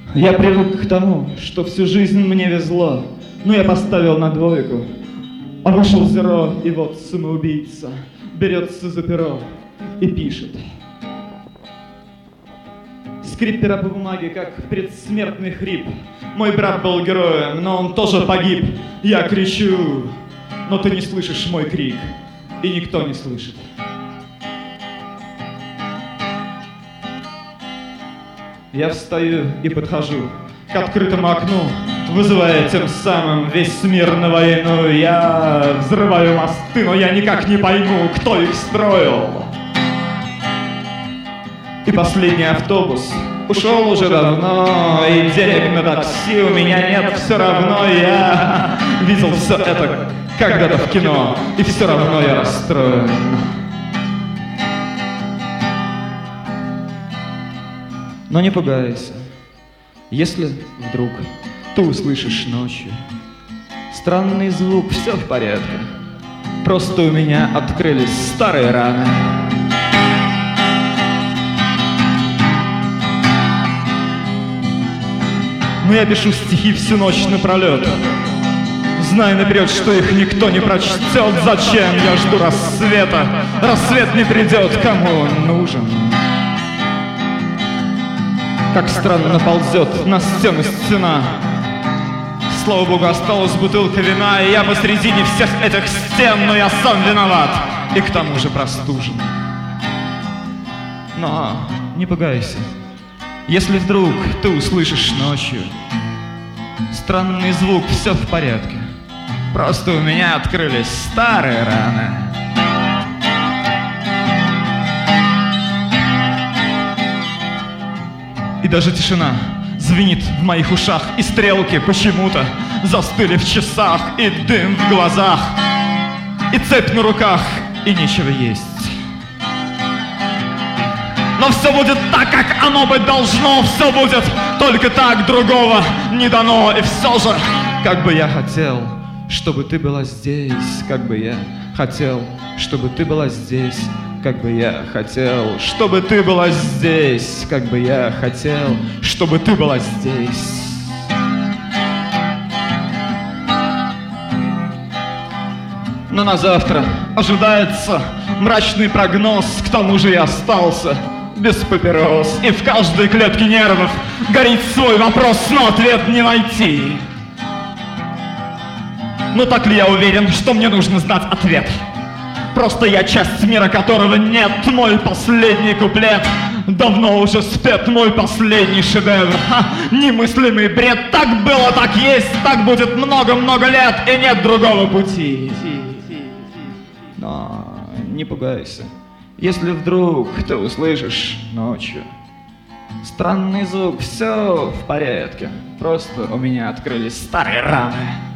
Я привык к тому, что всю жизнь мне везло, но я поставил на двойку. А вышел зеро, и вот самоубийца берется за перо и пишет. Скрип пера по бумаге, как предсмертный хрип. Мой брат был героем, но он тоже погиб. Я кричу, но ты не слышишь мой крик, и никто не слышит. Я встаю и подхожу к открытому окну, вызывая тем самым весь мир на войну. Я взрываю мосты, но я никак не пойму, кто их строил. И последний автобус ушел уже давно, и денег на такси у меня нет, все равно я видел все это когда-то в кино, и все равно я расстроен. Но не пугайся, если вдруг ты услышишь ночью странный звук, все в порядке. Просто у меня открылись старые раны. Но я пишу стихи всю ночь напролет, зная наперед, что их никто не прочтет. Зачем я жду рассвета? Рассвет не придет, кому он нужен? Как странно ползет на стену стена. Слава богу, осталась бутылка вина, и я посредине всех этих стен, но я сам виноват, и к тому же простужен. Но не пугайся, если вдруг ты услышишь ночью странный звук, все в порядке. Просто у меня открылись старые раны. И даже тишина звенит в моих ушах, и стрелки почему-то застыли в часах, и дым в глазах, и цепь на руках, и нечего есть. Но все будет так, как оно быть должно, все будет только так, другого не дано. И все же, как бы я хотел, чтобы ты была здесь, как бы я хотел, чтобы ты была здесь, как бы я хотел, чтобы ты была здесь, как бы я хотел, чтобы ты была здесь. Но на завтра ожидается мрачный прогноз, к тому же я остался без папирос, и в каждой клетке нервов горит свой вопрос, но ответ не найти. Но так ли я уверен, что мне нужно знать ответ? Просто я часть мира, которого нет. Мой последний куплет давно уже спет, мой последний шедевр. Немыслимый бред. Так было, так есть, так будет много-много лет, и нет другого пути. Но не пугайся, если вдруг ты услышишь ночью странный звук, все в порядке. Просто у меня открылись старые раны.